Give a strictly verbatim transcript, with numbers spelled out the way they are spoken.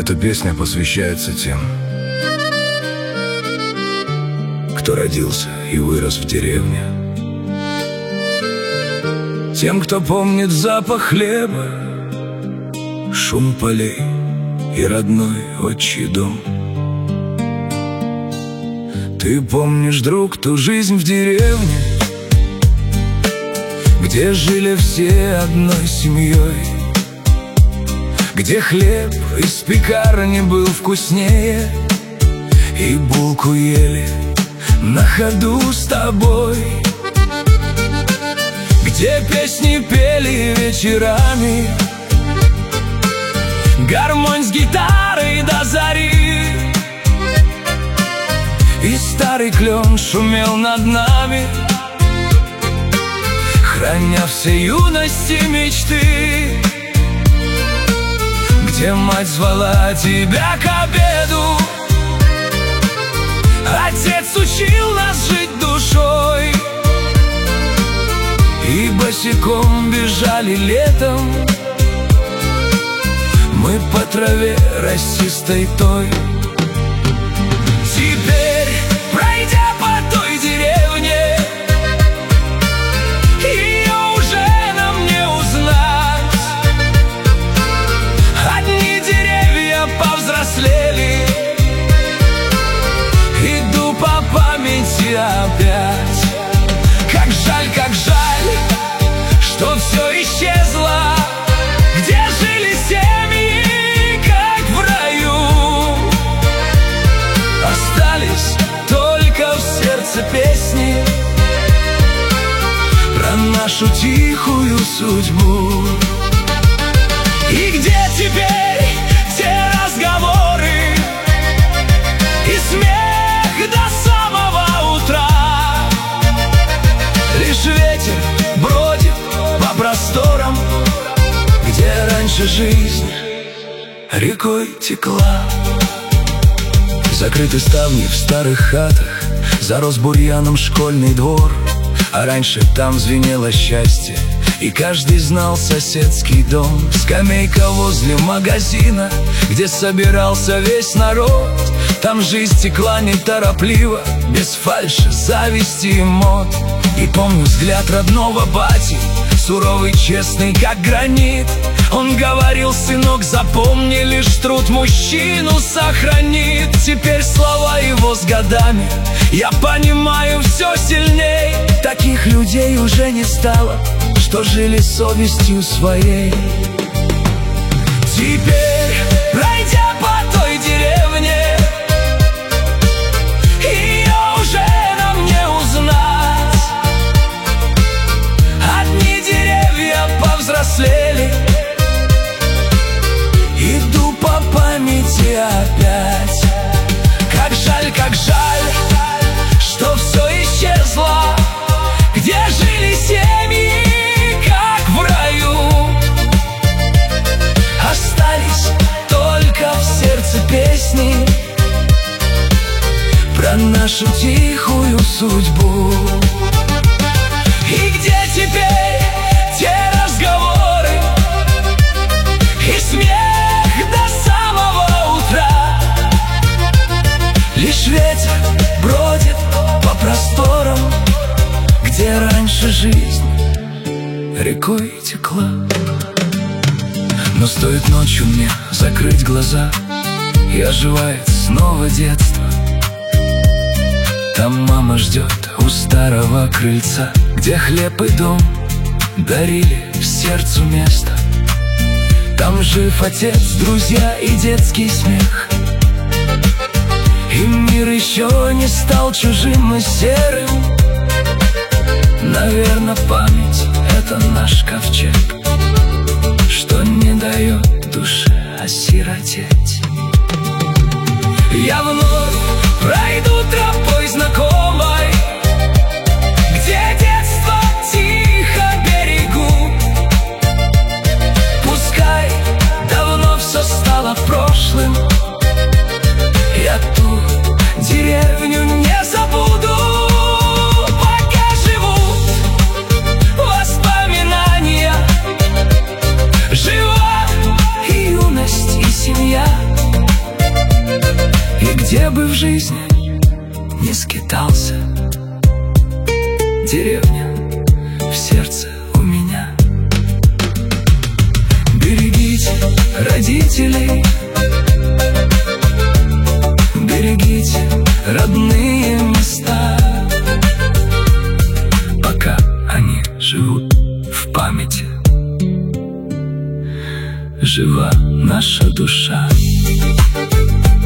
Эта песня посвящается тем, кто родился и вырос в деревне, тем, кто помнит запах хлеба, шум полей и родной отчий дом. Ты помнишь, друг, ту жизнь в деревне, где жили все одной семьей, где хлеб из пекарни был вкуснее, и булку ели на ходу с тобой, где песни пели вечерами, гармонь с гитарой до зари, и старый клен шумел над нами, храня все юности мечты, где мать звала тебя к обеду, отец учил нас жить душой, и босиком бежали летом мы по траве росистой той. Теперь, пройдя по той деревне, ее уже нам не узнать. Одни деревья повзрослели, иду по памяти опять. Как жаль, как жаль, что все исчезло, где жили семьи, как в раю. Остались только в сердце песни про нашу тихую судьбу. И где теперь те разговоры и смех до самого утра? Лишь ветер бродит по просторам, где раньше жизнь рекой текла. Закрыты ставни в старых хатах, зарос бурьяном школьный двор, а раньше там звенело счастье, и каждый знал соседский дом. Скамейка возле магазина, где собирался весь народ, там жизнь текла неторопливо, без фальши, зависти и мод. И помню взгляд родного бати, суровый, честный, как гранит. Он говорил: сынок, запомни, лишь труд мужчину сохранит. Теперь слова его с годами я понимаю все сильней. Таких людей уже не стало, что жили совестью своей. Теперь, пройдя по той деревне, ее уже нам не узнать. Одни деревья повзрослели, иду по памяти опять. Как жаль, как жаль, что все исчезло, где жили семьи, как в раю. Остались только в сердце песни про нашу тихую судьбу. И где теперь те разговоры и смех до самого утра? Лишь ветер бродит по просторам, где раньше жизнь рекой текла. Но стоит ночью мне закрыть глаза, и оживает снова детство. Там мама ждет у старого крыльца, где хлеб и дом дарили сердцу место. Там жив отец, друзья и детский смех, и мир еще не стал чужим и серым. Наверно, память — это наш ковчег, что не дает душе осиротеть. Я вновь пройду тропой знакомой, где детство тихо берегу. Пускай давно все стало прошлым, я ту деревню не забуду. Пока живут воспоминания, жива и юность, и семья. жизни не скитался. Деревня в сердце у меня. Берегите родителей, берегите родные места, пока они живут в памяти, жива наша душа.